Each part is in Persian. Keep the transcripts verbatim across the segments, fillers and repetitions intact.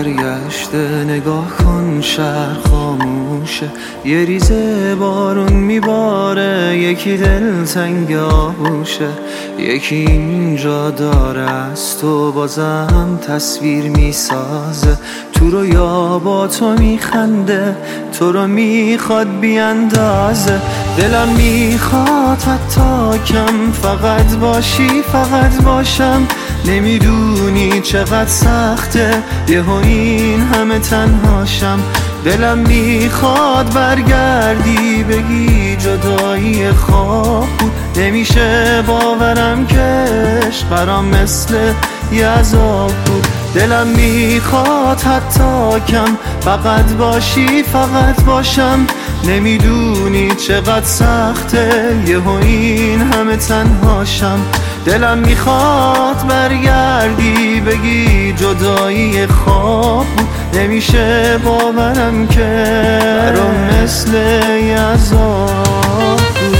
برگشته، نگاه کن شهر خاموشه، یه ریزه بارون میباره، یکی دل تنگ آغوشه، یکی اینجا داره از تو بازم تصویر میسازه، تو رو یا با تو میخنده، تو رو میخواد بیاندازه. دلم میخواد حتی کم فقط باشی، فقط باشم، نمیدونی چقدر سخته یهو این همه تنهاشم. دلم میخواد برگردی بگی جدایی خواب بود، نمیشه باورم که عشق برام مثل یه عذاب بود. دلم میخواد حتی کم فقط باشی، فقط باشم، نمیدونی چقدر سخته یهو این همه تنهاشم. دلم میخواد برگردی بگی جدایی خواب بود، نمیشه باورم که برام مثل یه عذاب بود.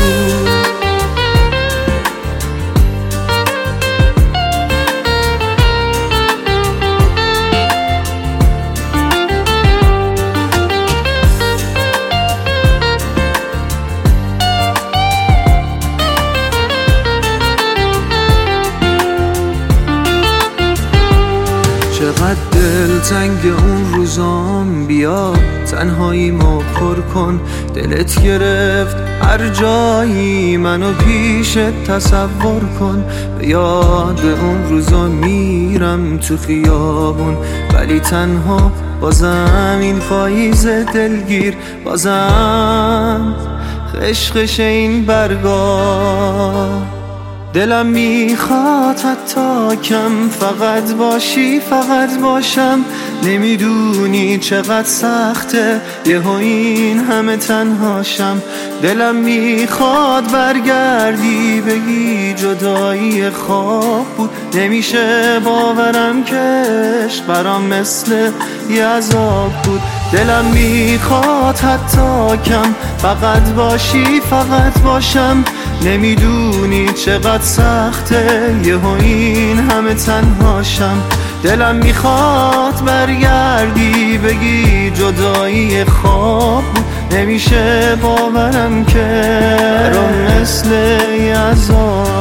چقدر دل تنگ اون روزام، بیا تنهاییمو پر کن، دلت گرفت هر جایی منو پیشت تصور کن. به یاد اون روزا میرم تو خیابون، ولی تنها بازم این پاییز دلگیر، بازم خشخش این برگا. دلم میخواد حتی کم فقط باشی، فقط باشم، نمیدونی چقدر سخته یهو این همه تنهاشم. دلم میخواد برگردی بگی جدایی خواب بود، نمیشه باورم که عشق برام مثل یه عذاب بود. دلم میخواد حتی کم فقط باشی، فقط باشم، نمیدونی چقدر سخته یهو این همه تنهاشم. دلم میخواد برگردی بگی جدایی خواب بود، نمیشه باورم که برام مثل یه عذاب